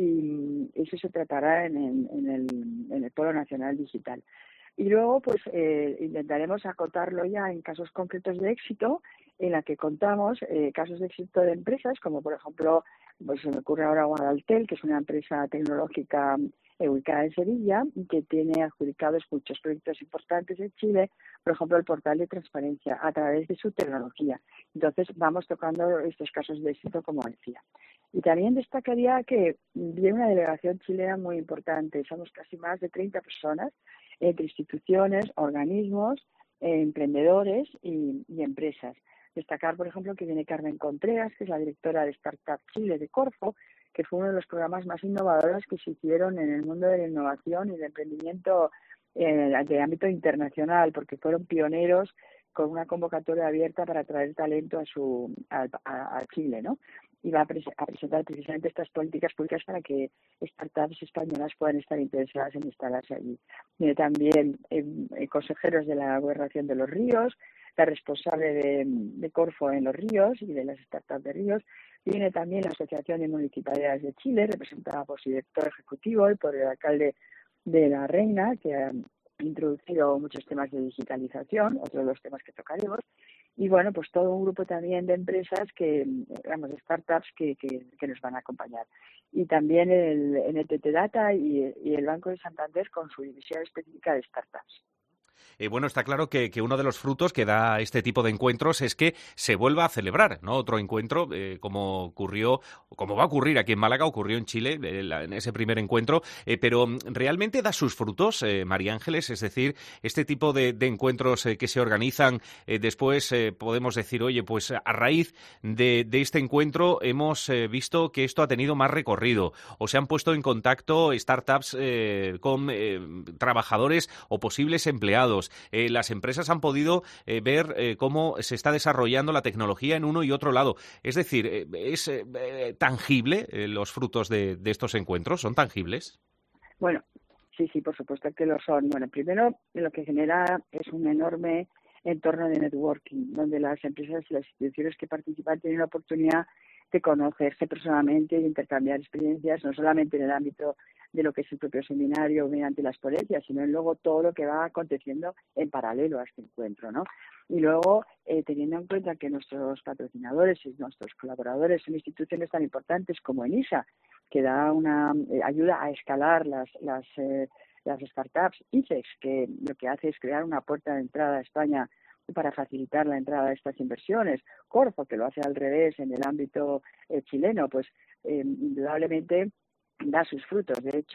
y eso se tratará en, en, en, el, en el Polo Nacional Digital. Y luego, pues, eh, intentaremos acotarlo ya en casos concretos de éxito, en la que contamos eh, casos de éxito de empresas, como por ejemplo, pues se me ocurre ahora Guadaltel, que es una empresa tecnológica eh, ubicada en Sevilla, y que tiene adjudicados muchos proyectos importantes en Chile, por ejemplo, el portal de transparencia, a través de su tecnología. Entonces, vamos tocando estos casos de éxito, como decía. Y también destacaría que viene una delegación chilena muy importante. Somos casi más de treinta personas, entre instituciones, organismos, eh, emprendedores y, y empresas. Destacar, por ejemplo, que viene Carmen Contreras, que es la directora de Startup Chile de Corfo, que fue uno de los programas más innovadores que se hicieron en el mundo de la innovación y del emprendimiento eh, de ámbito internacional, porque fueron pioneros con una convocatoria abierta para atraer talento a su a, a, a Chile, ¿no? Y va a, pres a presentar precisamente estas políticas públicas para que startups españolas puedan estar interesadas en instalarse allí. Viene también eh, eh, consejeros de la Gobernación de los Ríos, la responsable de, de Corfo en los ríos y de las startups de ríos. Viene también la Asociación de Municipalidades de Chile, representada por su director ejecutivo y por el alcalde de La Reina, que ha introducido muchos temas de digitalización, otro de los temas que tocaremos. Y bueno, pues todo un grupo también de empresas que, digamos, startups que, que, que nos van a acompañar. Y también el N T T Data y, y el Banco de Santander con su división específica de startups. Eh, bueno, está claro que, que uno de los frutos que da este tipo de encuentros es que se vuelva a celebrar, ¿no? Otro encuentro, eh, como ocurrió, como va a ocurrir aquí en Málaga, ocurrió en Chile, eh, la, en ese primer encuentro, eh, pero realmente da sus frutos, eh, María Ángeles, es decir, este tipo de, de encuentros eh, que se organizan, eh, después eh, podemos decir, oye, pues a raíz de, de este encuentro hemos eh, visto que esto ha tenido más recorrido, o se han puesto en contacto startups eh, con eh, trabajadores o posibles empleados. Eh, las empresas han podido eh, ver eh, cómo se está desarrollando la tecnología en uno y otro lado. Es decir, eh, ¿es eh, tangible eh, los frutos de, de estos encuentros? ¿Son tangibles? Bueno, sí, sí, por supuesto que lo son. Bueno, primero lo que genera es un enorme entorno de networking, donde las empresas y las instituciones que participan tienen la oportunidad de conocerse personalmente y intercambiar experiencias, no solamente en el ámbito de lo que es el propio seminario mediante las ponencias, sino en luego todo lo que va aconteciendo en paralelo a este encuentro, ¿no? Y luego, eh, teniendo en cuenta que nuestros patrocinadores y nuestros colaboradores son instituciones tan importantes como ENISA, que da una eh, ayuda a escalar las, las, eh, las startups, I C E X, que lo que hace es crear una puerta de entrada a España para facilitar la entrada de estas inversiones, Corfo, que lo hace al revés en el ámbito eh, chileno, pues eh, indudablemente da sus frutos. De hecho,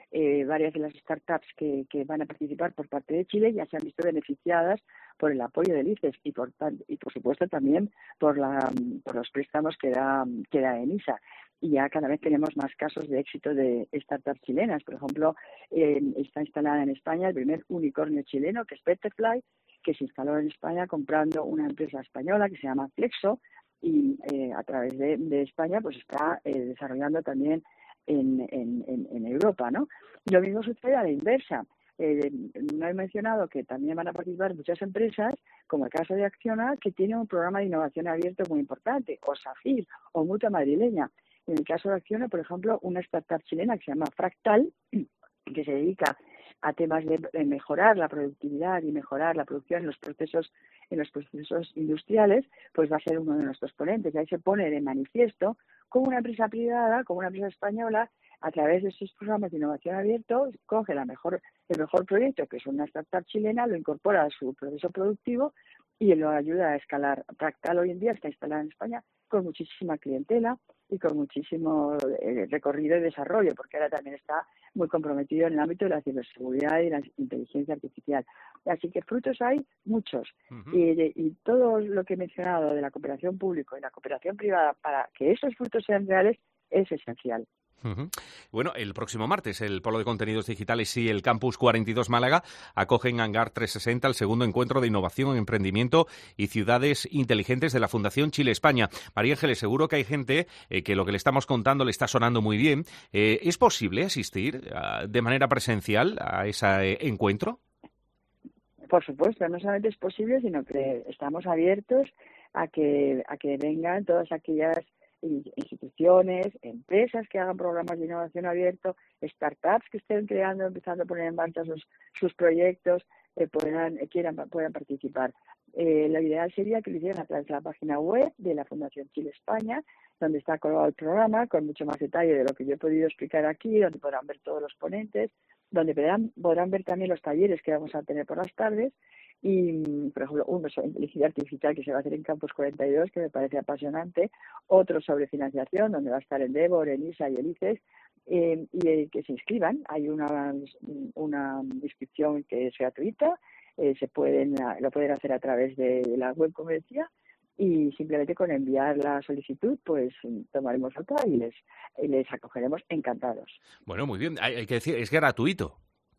eh, varias de las startups que, que van a participar por parte de Chile ya se han visto beneficiadas por el apoyo del I C E S y por, y por supuesto también por, la, por los préstamos que da, que da ENISA. Y ya cada vez tenemos más casos de éxito de startups chilenas. Por ejemplo, eh, está instalada en España el primer unicornio chileno, que es Betterfly, que se instaló en España comprando una empresa española que se llama Flexo, y eh, a través de, de España pues está eh, desarrollando también en, en, en, en Europa, ¿no? Y lo mismo sucede a la inversa. Eh, no he mencionado que también van a participar muchas empresas, como el caso de Acciona, que tiene un programa de innovación abierto muy importante, o SAFIR, o Mutua Madrileña. En el caso de Acciona, por ejemplo, una startup chilena que se llama Fractal, que se dedica a temas de, de mejorar la productividad y mejorar la producción en los procesos en los procesos industriales, pues va a ser uno de nuestros ponentes. Y ahí se pone de manifiesto cómo una empresa privada, como una empresa española, a través de sus programas de innovación abierto, coge la mejor, el mejor proyecto, que es una startup chilena, lo incorpora a su proceso productivo y lo ayuda a escalar. Fractal hoy en día está instalada en España con muchísima clientela y con muchísimo eh, recorrido y desarrollo, porque ahora también está muy comprometido en el ámbito de la ciberseguridad y la inteligencia artificial. Así que frutos hay muchos. Uh-huh. y, de, y todo lo que he mencionado de la cooperación pública y la cooperación privada para que esos frutos sean reales es esencial. Uh-huh. Bueno, el próximo martes el Polo de Contenidos Digitales y el Campus cuarenta y dos Málaga acogen Hangar trescientos sesenta, el segundo encuentro de innovación, emprendimiento y ciudades inteligentes de la Fundación Chile-España. María Ángeles, seguro que hay gente eh, que lo que le estamos contando le está sonando muy bien. Eh, ¿Es posible asistir uh, de manera presencial a ese eh, encuentro? Por supuesto, no solamente es posible, sino que estamos abiertos a que, a que vengan todas aquellas instituciones, empresas que hagan programas de innovación abierto, startups que estén creando, empezando a poner en marcha sus, sus proyectos, eh, puedan, eh, quieran, puedan participar. Eh, lo ideal sería que lo hicieran a través de la página web de la Fundación Chile-España, donde está colgado el programa con mucho más detalle de lo que yo he podido explicar aquí, donde podrán ver todos los ponentes, donde podrán, podrán ver también los talleres que vamos a tener por las tardes. Y, por ejemplo, uno sobre inteligencia artificial que se va a hacer en Campus cuarenta y dos, que me parece apasionante, otro sobre financiación, donde va a estar Endeavor, ENISA y el I C E S, eh, y eh, que se inscriban. Hay una, una inscripción que es gratuita, eh, se pueden lo pueden hacer a través de la web, como decía, y simplemente con enviar la solicitud, pues tomaremos nota y les, y les acogeremos encantados. Bueno, muy bien. Hay, hay que decir, es gratuito.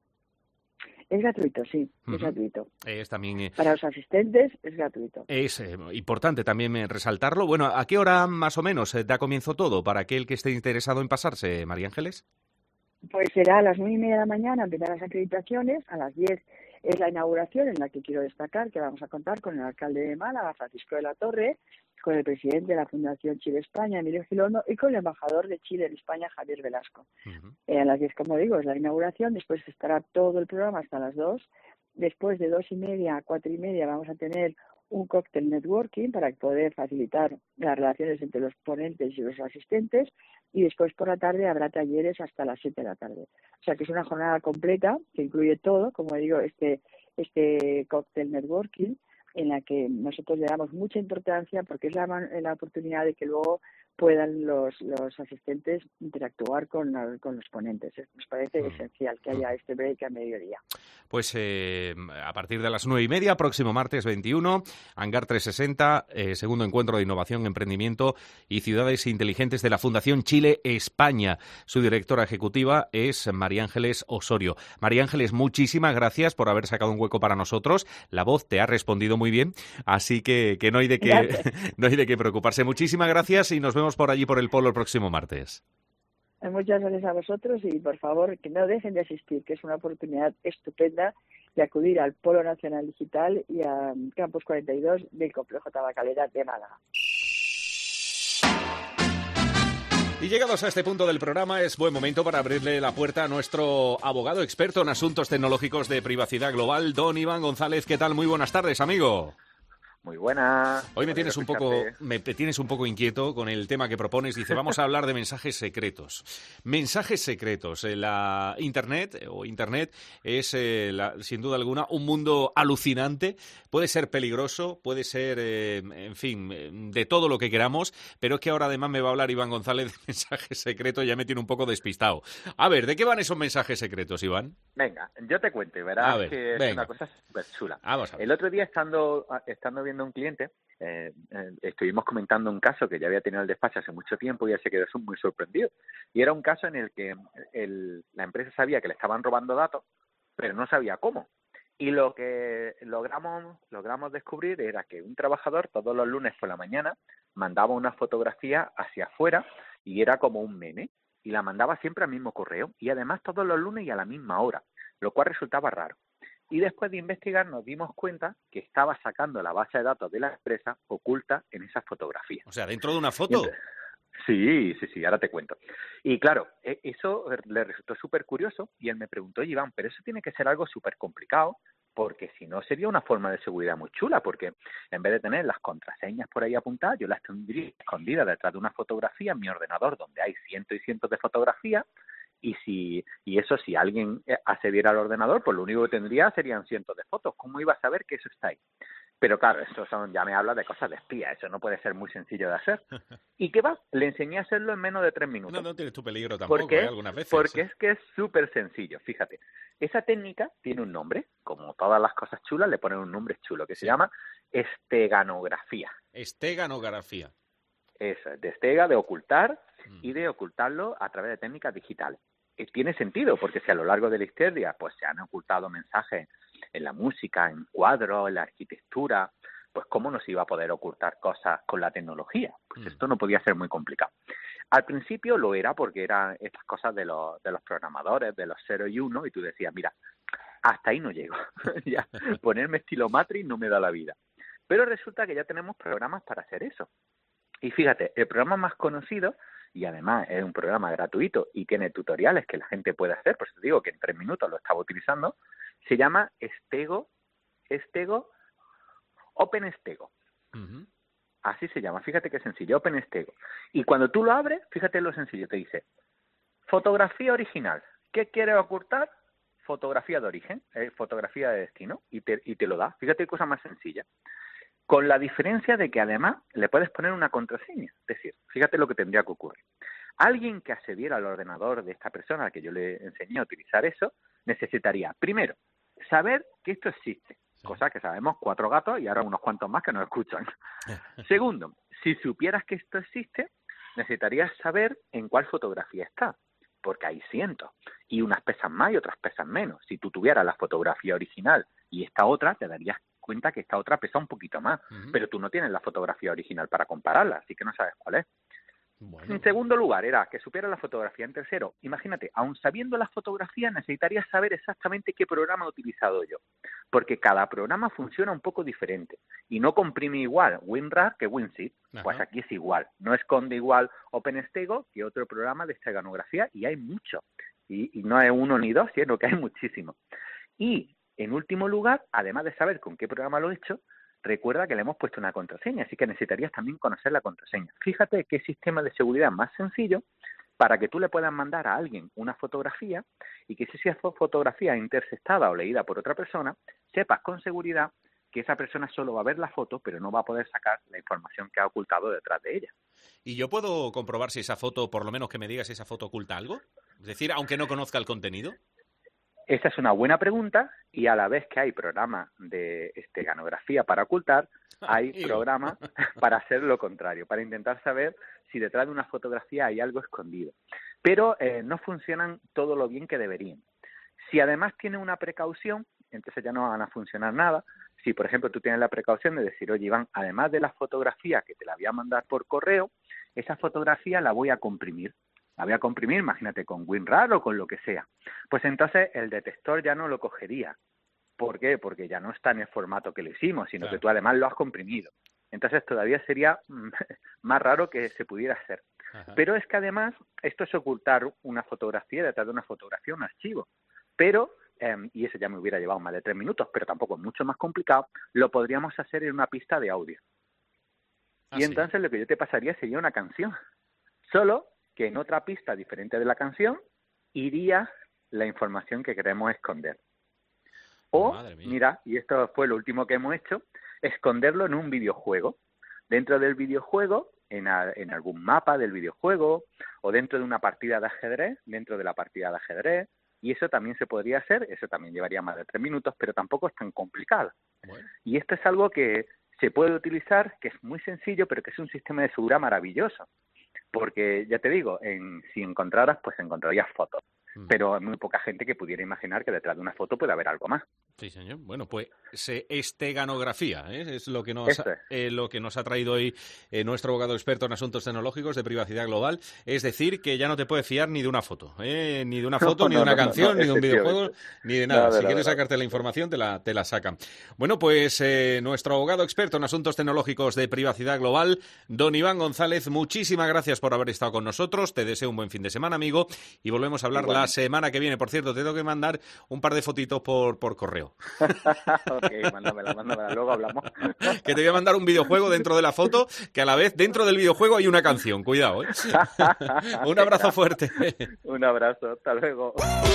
Es gratuito, sí, uh-huh. es gratuito. Es también, eh, Para los asistentes es gratuito. Es eh, importante también eh, resaltarlo. Bueno, ¿a qué hora más o menos eh, da comienzo todo para aquel que esté interesado en pasarse, María Ángeles? Pues será a las nueve y media de la mañana, empiezan las acreditaciones, a las diez es la inauguración, en la que quiero destacar que vamos a contar con el alcalde de Málaga, Francisco de la Torre, con el presidente de la Fundación Chile-España, Emilio Gilondo, y con el embajador de Chile en España, Javier Velasco. Uh-huh. Eh, a las diez, como digo, es la inauguración, después estará todo el programa hasta las dos. Después de dos y media a cuatro y media vamos a tener un cóctel networking para poder facilitar las relaciones entre los ponentes y los asistentes, y después por la tarde habrá talleres hasta las siete de la tarde. O sea que es una jornada completa que incluye todo, como digo, este, este cóctel networking, en la que nosotros le damos mucha importancia porque es la, la oportunidad de que luego puedan los, los asistentes interactuar con, con los ponentes. Nos parece mm. esencial que haya este break a mediodía. Pues eh, a partir de las nueve y media, próximo martes veintiuno, Hangar trescientos sesenta, eh, segundo encuentro de innovación, emprendimiento y ciudades inteligentes de la Fundación Chile-España. Su directora ejecutiva es María Ángeles Osorio. María Ángeles, muchísimas gracias por haber sacado un hueco para nosotros. La voz te ha respondido muy bien, así que, que no hay de qué no hay de qué preocuparse. Muchísimas gracias y nos vemos por allí por el Polo el próximo martes. Muchas gracias a vosotros y por favor que no dejen de asistir, que es una oportunidad estupenda de acudir al Polo Nacional Digital y a Campus cuarenta y dos del Complejo Tabacalera de Málaga. Y llegados a este punto del programa, es buen momento para abrirle la puerta a nuestro abogado experto en asuntos tecnológicos de privacidad global, don Iván González. ¿Qué tal? Muy buenas tardes, amigo. Muy buena. Hoy me tienes un poco, me tienes un poco inquieto con el tema que propones. Dice, vamos a hablar de mensajes secretos. Mensajes secretos. La Internet o Internet es, eh, la, sin duda alguna, un mundo alucinante. Puede ser peligroso, puede ser, eh, en fin, de todo lo que queramos. Pero es que ahora además me va a hablar Iván González de mensajes secretos. Ya me tiene un poco despistado. A ver, ¿de qué van esos mensajes secretos, Iván? Venga, yo te cuento y verás ver, que venga. es una cosa súper chula. Vamos a ver. El otro día, estando, estando viendo a un cliente, eh, eh, estuvimos comentando un caso que ya había tenido el despacho hace mucho tiempo y él se quedó muy sorprendido. Y era un caso en el que el, la empresa sabía que le estaban robando datos, pero no sabía cómo. Y lo que logramos, logramos descubrir era que un trabajador todos los lunes por la mañana mandaba una fotografía hacia afuera y era como un meme. Y la mandaba siempre al mismo correo y además todos los lunes y a la misma hora, lo cual resultaba raro. Y después de investigar nos dimos cuenta que estaba sacando la base de datos de la empresa oculta en esas fotografías. O sea, ¿dentro de una foto? Entonces, sí, sí, sí, ahora te cuento. Y claro, eso le resultó súper curioso y él me preguntó, Iván, pero eso tiene que ser algo súper complicado, porque si no sería una forma de seguridad muy chula, porque en vez de tener las contraseñas por ahí apuntadas, yo las tendría escondidas detrás de una fotografía en mi ordenador donde hay cientos y cientos de fotografías. Y si y eso, si alguien accediera al ordenador, pues lo único que tendría serían cientos de fotos. ¿Cómo iba a saber que eso está ahí? Pero claro, eso son, ya me habla de cosas de espía, eso no puede ser muy sencillo de hacer. ¿Y qué va? Le enseñé a hacerlo en menos de tres minutos. No, no tienes tu peligro tampoco, ¿Por qué? ¿eh? Algunas veces. Porque ¿eh? es que es súper sencillo, fíjate. Esa técnica tiene un nombre, como todas las cosas chulas, le ponen un nombre chulo, que Sí. se llama esteganografía. Esteganografía. Eso, de estega, de ocultar, Mm. y de ocultarlo a través de técnicas digitales. Y tiene sentido, porque si a lo largo de la historia pues se han ocultado mensajes en la música, en cuadros, en la arquitectura, pues cómo no se iba a poder ocultar cosas con la tecnología. Pues Mm. esto no podía ser muy complicado. Al principio lo era porque eran estas cosas de los, de los programadores, de los cero y uno, y tú decías, mira, hasta ahí no llego. Ya, ponerme estilo Matrix no me da la vida. Pero resulta que ya tenemos programas para hacer eso. Y fíjate, el programa más conocido, y además es un programa gratuito y tiene tutoriales que la gente puede hacer, por eso te digo que en tres minutos lo estaba utilizando, se llama Stego, Stego, OpenStego. Uh-huh. Así se llama, fíjate qué sencillo, OpenStego. Y cuando tú lo abres, fíjate lo sencillo, te dice, fotografía original, ¿qué quieres ocultar? Fotografía de origen, eh, fotografía de destino, y te, y te lo da. Fíjate qué cosa más sencilla. Con la diferencia de que además le puedes poner una contraseña. Es decir, fíjate lo que tendría que ocurrir. Alguien que accediera al ordenador de esta persona a que yo le enseñé a utilizar eso, necesitaría, primero, saber que esto existe. Sí. Cosa que sabemos cuatro gatos y ahora unos cuantos más que nos escuchan. Segundo, si supieras que esto existe, necesitarías saber en cuál fotografía está, porque hay cientos, y unas pesan más y otras pesan menos. Si tú tuvieras la fotografía original y esta otra, te darías cuenta que esta otra pesa un poquito más, uh-huh. pero tú no tienes la fotografía original para compararla, así que no sabes cuál es. Bueno. En segundo lugar, era que supiera la fotografía. En tercero, imagínate, aun sabiendo la fotografía, necesitarías saber exactamente qué programa he utilizado yo, porque cada programa funciona un poco diferente y no comprime igual WinRAR que WinZip. Ajá. Pues aquí es igual, no esconde igual OpenStego que otro programa de esteganografía, y hay mucho, y, y no es uno ni dos, sino que hay muchísimos. Y en último lugar, además de saber con qué programa lo he hecho, recuerda que le hemos puesto una contraseña, así que necesitarías también conocer la contraseña. Fíjate qué sistema de seguridad más sencillo para que tú le puedas mandar a alguien una fotografía y que si esa fotografía es interceptada o leída por otra persona, sepas con seguridad que esa persona solo va a ver la foto, pero no va a poder sacar la información que ha ocultado detrás de ella. ¿Y yo puedo comprobar si esa foto, por lo menos que me digas si esa foto oculta algo? Es decir, aunque no conozca el contenido. Esa es una buena pregunta, y a la vez que hay programas de esteganografía para ocultar, hay programas para hacer lo contrario, para intentar saber si detrás de una fotografía hay algo escondido. Pero eh, no funcionan todo lo bien que deberían. Si además tienen una precaución, entonces ya no van a funcionar nada. Si, por ejemplo, tú tienes la precaución de decir, oye, Iván, además de la fotografía que te la voy a mandar por correo, esa fotografía la voy a comprimir. La voy a comprimir, imagínate, con WinRAR o con lo que sea. Pues entonces el detector ya no lo cogería. ¿Por qué? Porque ya no está en el formato que le hicimos, sino claro. que tú además lo has comprimido. Entonces todavía sería más raro que se pudiera hacer. Ajá. Pero es que además esto es ocultar una fotografía detrás de una fotografía, un archivo. Pero eh, y eso ya me hubiera llevado más de tres minutos, pero tampoco es mucho más complicado, lo podríamos hacer en una pista de audio. Ah, y sí. entonces lo que yo te pasaría sería una canción, solo que en otra pista diferente de la canción iría la información que queremos esconder. O, Madre mía. mira, y esto fue lo último que hemos hecho, esconderlo en un videojuego. Dentro del videojuego, en, a, en algún mapa del videojuego, o dentro de una partida de ajedrez, dentro de la partida de ajedrez, y eso también se podría hacer, eso también llevaría más de tres minutos, pero tampoco es tan complicado. Bueno. Y esto es algo que se puede utilizar, que es muy sencillo, pero que es un sistema de seguridad maravilloso. Porque, ya te digo, en, si encontraras, pues encontrarías fotos. Mm. Pero hay muy poca gente que pudiera imaginar que detrás de una foto puede haber algo más. Sí, señor. Bueno, pues se esteganografía, ¿eh? Es lo que nos Eso ha, es. eh, lo que nos ha traído hoy eh, nuestro abogado experto en asuntos tecnológicos de privacidad global. Es decir, que ya no te puedes fiar ni de una foto, ¿eh? Ni de una foto, No, ni no, de una no, no, canción, no, ni de un videojuego, efectivamente. ni de nada. Nada, si nada, quieres nada. sacarte la información, te la, te la sacan. Bueno, pues eh, nuestro abogado experto en asuntos tecnológicos de privacidad global, don Iván González, muchísimas gracias por haber estado con nosotros. Te deseo un buen fin de semana, amigo, y volvemos a hablar Igualmente. la semana que viene. Por cierto, te tengo que mandar un par de fotitos por, por correo. Ok, mándamela, mándamela, luego hablamos. Que te voy a mandar un videojuego dentro de la foto, que a la vez dentro del videojuego hay una canción. Cuidado, ¿eh? Un abrazo fuerte. Un abrazo, hasta luego.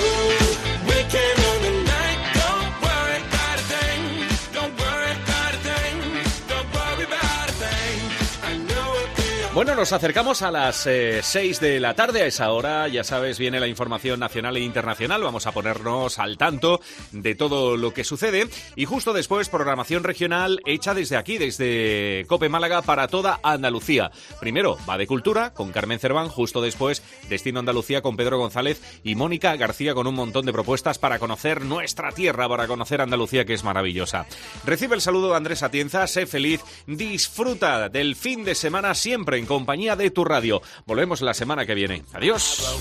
Bueno, nos acercamos a las eh, seis de la tarde. A esa hora, ya sabes, viene la información nacional e internacional. Vamos a ponernos al tanto de todo lo que sucede. Y justo después, programación regional hecha desde aquí, desde COPE Málaga, para toda Andalucía. Primero, va de cultura, con Carmen Cerván. Justo después, Destino Andalucía, con Pedro González y Mónica García, con un montón de propuestas para conocer nuestra tierra, para conocer Andalucía, que es maravillosa. Recibe el saludo de Andrés Atienza. Sé feliz. Disfruta del fin de semana siempre en compañía de tu radio. Volvemos la semana que viene. Adiós.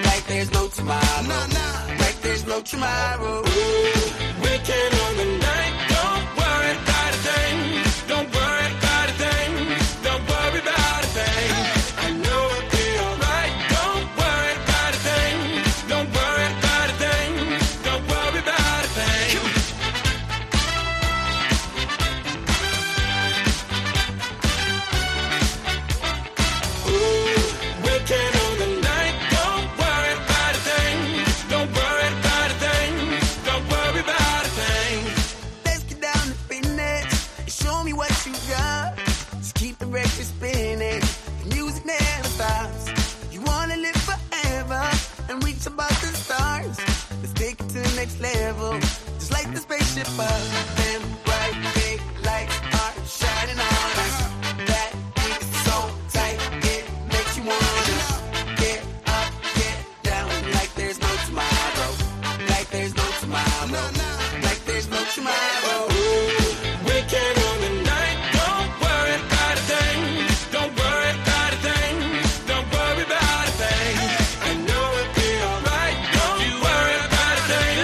Level, just like the spaceship above them, bright big lights are shining on us. That is so tight, it makes you wanna get up, get down, like there's no tomorrow, like there's no tomorrow, like there's no tomorrow. Weekend on the night, don't worry about a thing, don't worry about a thing, don't worry about a thing. I know it'll be alright, don't you worry about a thing.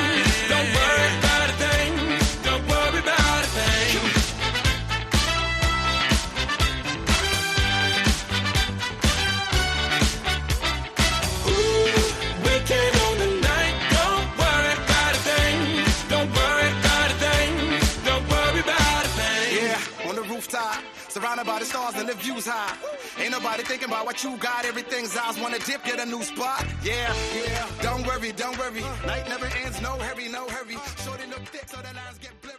Surrounded by the stars and the views high. Ain't nobody thinking about what you got. Everything's ours. Wanna dip, get a new spot. Yeah, yeah. Don't worry, don't worry. Night never ends. No hurry, no hurry. Shorty look thick, so the lines get blurry.